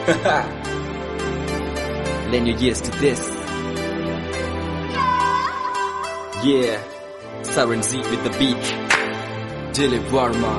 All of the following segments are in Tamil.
Lend your ears to this. Yeah, Siren Z with the beat. Dilip Varma,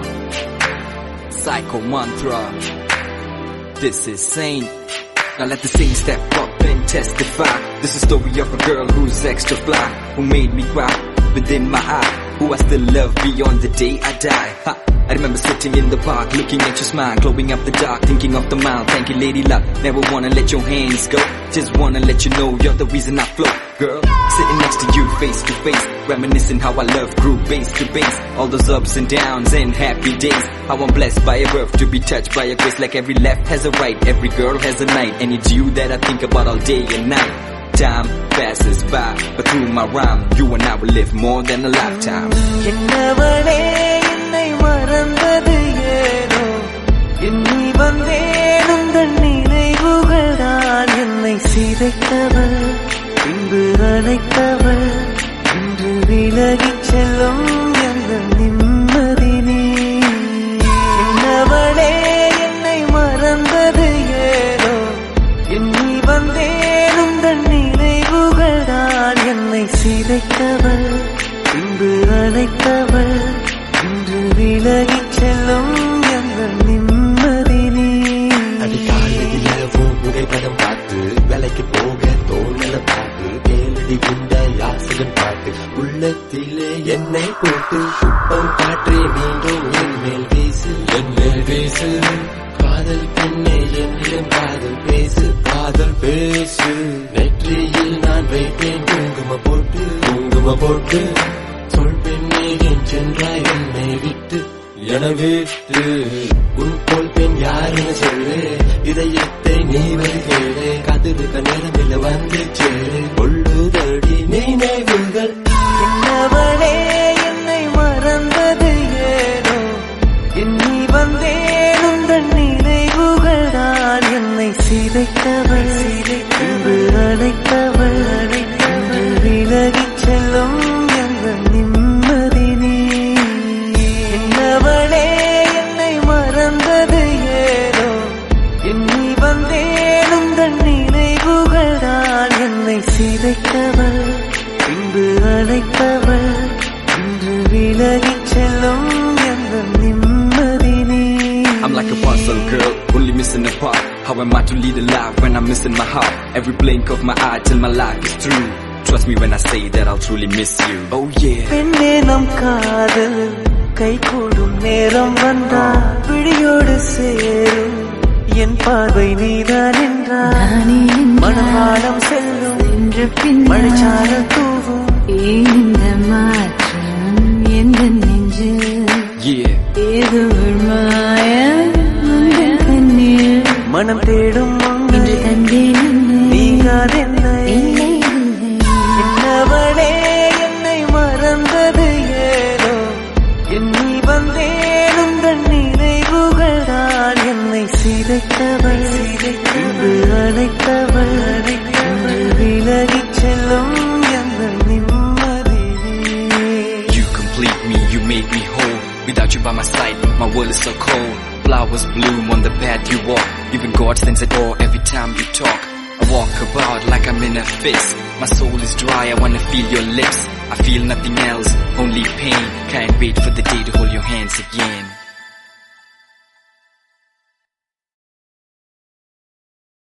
Psycho Mantra. This is Saint. Now let the saint step up and testify. This is the story of a girl who's extra fly, who made me cry within my eye, who I still love beyond the day I die. Ha. I remember sitting in the park, looking at your smile, glowing up the dark, thinking of the mile. Thank you, lady luck. Never wanna let your hands go. Just wanna let you know you're the reason I flow, girl. Sitting next to you, face to face, reminiscing how I love grew base to base. All those ups and downs and happy days. How I'm blessed by a birth to be touched by a grace. Like every left has a right, every girl has a night, and it's you that I think about all day and night. Time passes by, but through my rhyme, you and I will live more than a lifetime. Ennavale என்னை மறந்தது ஏனோ, எண்ணி வந்தேன் உந்தன் நினைவுகள் தான் என்னை சிதைத்தவள், பின்பு அழைத்தவள், இன்று விலகிச் செல்லும் எந்த நிம்மதி நீ. என்னவளே என்னை மறந்தது ஏனோ, எண்ணி வந்தேன் உந்தன் நினைவுகள் தான் என்னை சிதைத்தவள், பின்பு அழைத்தவள், இன்று விலகிச் செல்லும் எந்த நிம்மதி நீ. அடிக்காலையில புகைப்படம் பார்த்து வேலைக்கு போக தோணல பார்த்து கேளடி குண்ட யாசகன் பாட்டு உள்ளத்திலே என்னை போட்டு குப்பம் காற்றே மீண்டும் என் மேல் வீசு, என் மேல் வீசு. காதல் பெண்ணே என்னிடம் காதல் பேசு, காதல் பேசு. நெற்றியில் நான் வைத்தேன் குங்குமம் போட்டு, குங்குமம் போட்டு. சொல் பெண்ணே என் சென்றாய் என்னை விட்டு, என விட்டு. உன் போல் பெண் யாருன்னு சொல்லு, இதயத்தை நீ வருகிறே. கதிருக்க நேரமில்ல வந்து சேரு, கொள்ளுதடி நினைவுகள். என்னவளே என்னை மறந்தது ஏனோ, எண்ணி வந்தேன் உந்தன் நினைவுகள் தான் என்னை சிதைத்தவள், பின்பு அழைத்தவள், இன்று விலகிச் செல்லும் எந்த நிம்மதி நீ. என்னவளே என்னை மறந்தது ஏனோ, எண்ணி வந்தேன் உந்தன் நினைவுகள் தான் என்னை சிதைத்தவள், பின்பு அழைத்தவள், இன்று விலகிச் செல்லும் எந்த நிம்மதி நீ. I'm like a puzzle girl, only missing a part. How am I to lead a life when I'm missing my heart? Every blink of my eye till my life is through. Trust me when I say that I'll truly miss you. Oh yeah. பெண்ணே நம் காதல் கை கூடும் நேரம் வந்தால் விழியோடு சேரும் என் பார்வை நீதான் என்றால் மனமாடம் செல்லும் மழைச்சாரல் தூவும் இந்த மாற்றம் எந்த நெஞ்சு ஏதோ ஒரு மாயம் கண்ணீர் மனம் தேடும் இன்று தந்தேன் நீங்காதென்னை. என்னவளே என்னை மறந்தது ஏனோ, எண்ணி வந்தேன் உந்தன் நினைவுகள் தான் என்னை சிதைத்தவள், பின்பு அழைத்தவள், இன்று விலகிச் செல்லும் எந்த நிம்மதி நீ. You complete me, you make me whole. Without you by my side, my world is so cold. Flowers bloom on the path you walk. Even God stands at door every time you talk. I walk about like I'm in a fist. My soul is dry, I wanna feel your lips. I feel nothing else, only pain. Can't wait for the day to hold your hands again.